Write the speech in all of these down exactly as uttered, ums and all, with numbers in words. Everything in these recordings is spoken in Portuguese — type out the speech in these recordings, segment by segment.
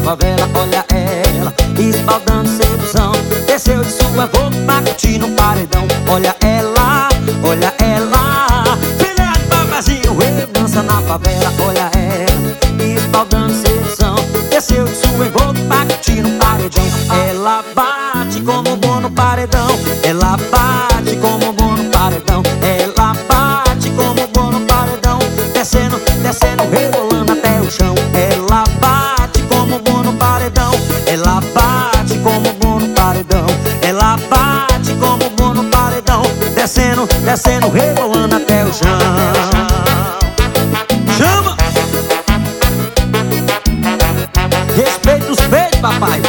favela, olha ela, espaldando sedução. Desceu de sua roupa pra curtir no paredão. Olha ela, olha ela, filha de papazinho, ele dança na favela. Olha ela, espaldando sedução. Desceu de sua roupa pra curtir no paredão. Ela bate como bom no paredão. Ela bate como bom no paredão. Ela bate como bom no paredão. Descendo, descendo, rebolando até o chão. Ela bate como bom no paredão. Ela bate como bom no paredão. Ela bate como bom no paredão. Descendo, descendo, rebolando até o chão. Chama! Respeita os peitos, papai.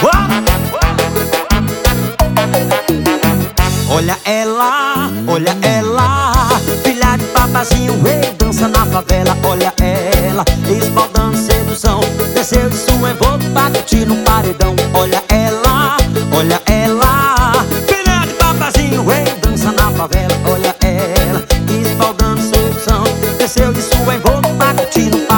Olha ela, olha ela, filha de papazinho, rei, dança na favela. Olha ela, espaldando sedução. Desceu de sua envolta pra curtir no paredão. Olha ela, olha ela, filha de papazinho, rei, dança na favela. Olha ela, espaldando sedução. Desceu de sua envolta pra curtir no